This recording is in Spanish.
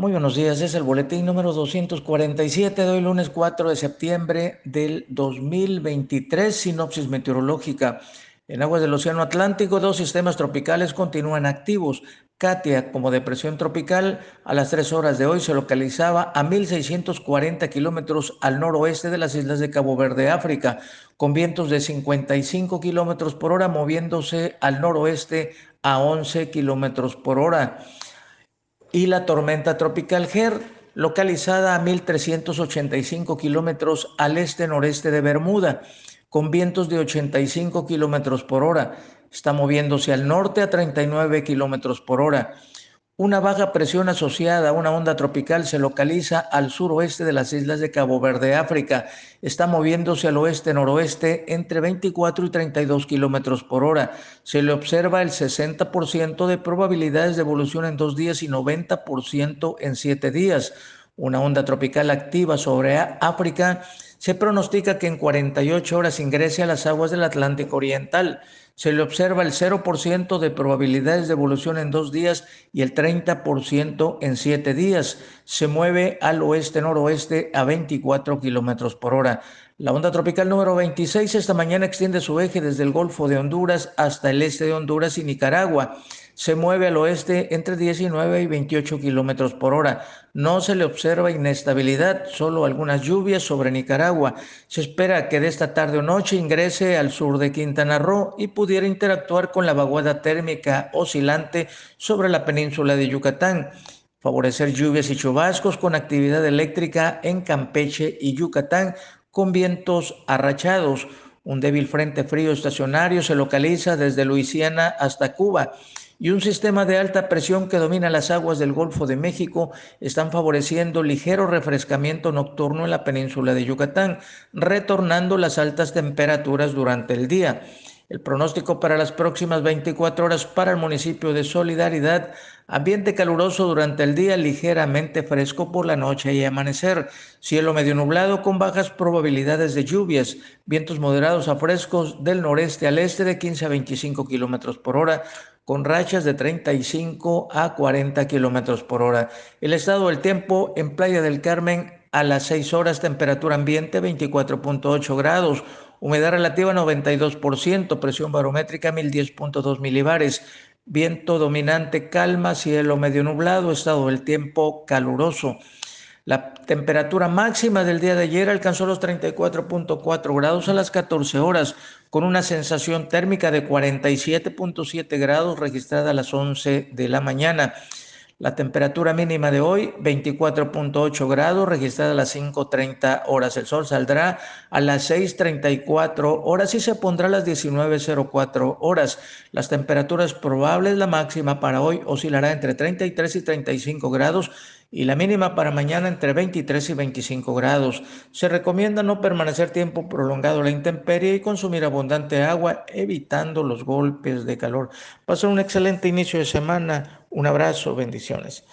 Muy buenos días, es el boletín número 247 de hoy lunes 4 de septiembre del 2023, sinopsis meteorológica. En aguas del Océano Atlántico, dos sistemas tropicales continúan activos. Katia, como depresión tropical, a las 3 horas de hoy se localizaba a 1.640 kilómetros al noroeste de las islas de Cabo Verde, África, con vientos de 55 kilómetros por hora, moviéndose al noroeste a 11 kilómetros por hora. Y la tormenta tropical Ger, localizada a 1.385 kilómetros al este-noreste de Bermuda, con vientos de 85 kilómetros por hora. Está moviéndose al norte a 39 kilómetros por hora. Una baja presión asociada a una onda tropical se localiza al suroeste de las islas de Cabo Verde, África. Está moviéndose al oeste-noroeste entre 24 y 32 kilómetros por hora. Se le observa el 60% de probabilidades de evolución en 2 días y 90% en 7 días. Una onda tropical activa sobre África se pronostica que en 48 horas ingrese a las aguas del Atlántico Oriental. Se le observa el 0% de probabilidades de evolución en 2 días y el 30% en 7 días. Se mueve al oeste-noroeste a 24 kilómetros por hora. La onda tropical número 26 esta mañana extiende su eje desde el Golfo de Honduras hasta el este de Honduras y Nicaragua. Se mueve al oeste entre 19 y 28 kilómetros por hora. No se le observa inestabilidad, solo algunas lluvias sobre Nicaragua. Se espera que de esta tarde o noche ingrese al sur de Quintana Roo y pudiera interactuar con la vaguada térmica oscilante sobre la península de Yucatán. Favorecer lluvias y chubascos con actividad eléctrica en Campeche y Yucatán con vientos arrachados. Un débil frente frío estacionario se localiza desde Luisiana hasta Cuba y un sistema de alta presión que domina las aguas del Golfo de México están favoreciendo ligero refrescamiento nocturno en la península de Yucatán, retornando las altas temperaturas durante el día. El pronóstico para las próximas 24 horas para el municipio de Solidaridad: ambiente caluroso durante el día, ligeramente fresco por la noche y amanecer, cielo medio nublado con bajas probabilidades de lluvias, vientos moderados a frescos del noreste al este de 15 a 25 kilómetros por hora, con rachas de 35 a 40 kilómetros por hora. El estado del tiempo en Playa del Carmen a las 6 horas, temperatura ambiente 24.8 grados, humedad relativa 92%, presión barométrica 1010.2 milibares, viento dominante calma, cielo medio nublado, estado del tiempo caluroso. La temperatura máxima del día de ayer alcanzó los 34.4 grados a las 14 horas, con una sensación térmica de 47.7 grados registrada a las 11 de la mañana. La temperatura mínima de hoy, 24.8 grados, registrada a las 5:30 horas. El sol saldrá a las 6:34 horas y se pondrá a las 19:04 horas. Las temperaturas probables, la máxima para hoy oscilará entre 33 y 35 grados y la mínima para mañana entre 23 y 25 grados. Se recomienda no permanecer tiempo prolongado a la intemperie y consumir abundante agua, evitando los golpes de calor. Pasen un excelente inicio de semana. Un abrazo, bendiciones.